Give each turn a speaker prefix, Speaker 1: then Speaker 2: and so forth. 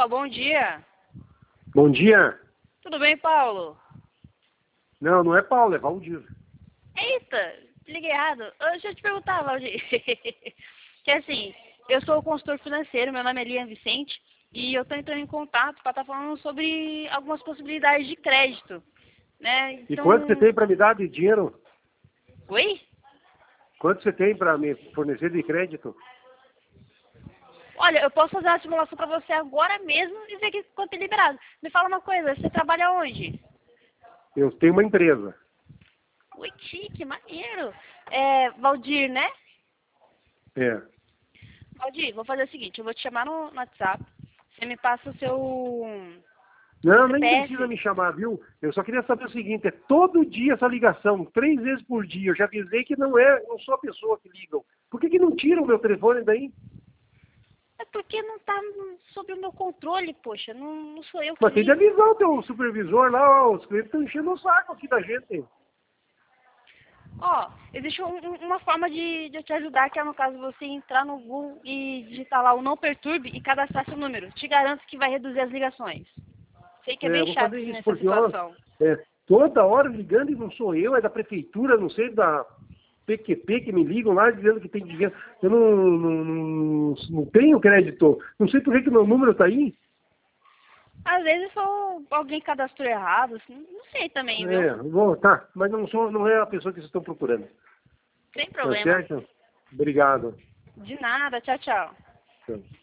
Speaker 1: bom dia.
Speaker 2: Bom dia.
Speaker 1: Tudo bem, Paulo?
Speaker 2: Não, não é Paulo, é Valdir.
Speaker 1: Eita, liguei errado. Deixa eu te perguntar, Valdir. Que assim, eu sou consultor financeiro, meu nome é Lian Vicente, e eu tô entrando em contato para estar falando sobre algumas possibilidades de crédito, né?
Speaker 2: E
Speaker 1: Então...
Speaker 2: quanto você tem para me dar de dinheiro?
Speaker 1: Oi?
Speaker 2: Quanto você tem para me fornecer de crédito?
Speaker 1: Olha, eu posso fazer uma simulação para você agora mesmo e ver que quanto é liberado. Me fala uma coisa, você trabalha onde?
Speaker 2: Eu tenho uma empresa.
Speaker 1: Ui, que maneiro. Valdir, né?
Speaker 2: É.
Speaker 1: Valdir, vou fazer o seguinte, eu vou te chamar no WhatsApp, você me passa o seu
Speaker 2: Não, nem
Speaker 1: CPF.
Speaker 2: precisa me chamar, viu? Eu só queria saber o seguinte, é todo dia essa ligação, 3 vezes por dia. Eu já avisei que não sou a pessoa que ligam. Por que não tiram o meu telefone daí?
Speaker 1: É porque não tá sob o meu controle, poxa, não sou eu que
Speaker 2: Mas tem de
Speaker 1: ligo.
Speaker 2: avisar o teu supervisor lá, ó, os clientes estão enchendo o saco aqui da gente.
Speaker 1: Ó, existe uma forma de eu te ajudar, que é no caso você entrar no Google e digitar lá o não perturbe e cadastrar seu número. Te garanto que vai reduzir as ligações. Sei que é
Speaker 2: Eu
Speaker 1: bem
Speaker 2: vou
Speaker 1: chato
Speaker 2: fazer
Speaker 1: assim,
Speaker 2: isso,
Speaker 1: nessa
Speaker 2: porque ó,
Speaker 1: situação.
Speaker 2: toda hora ligando e não sou eu, é da prefeitura, não sei, da PQP que me ligam lá dizendo que tem dinheiro. Eu não tenho crédito. Não sei por que meu número está aí.
Speaker 1: Às vezes alguém cadastrou errado, assim, não sei também, viu?
Speaker 2: Tá, mas não é a pessoa que vocês estão procurando.
Speaker 1: Sem
Speaker 2: Tá
Speaker 1: problema.
Speaker 2: certo? Obrigado.
Speaker 1: De nada, tchau, tchau.
Speaker 2: Tchau.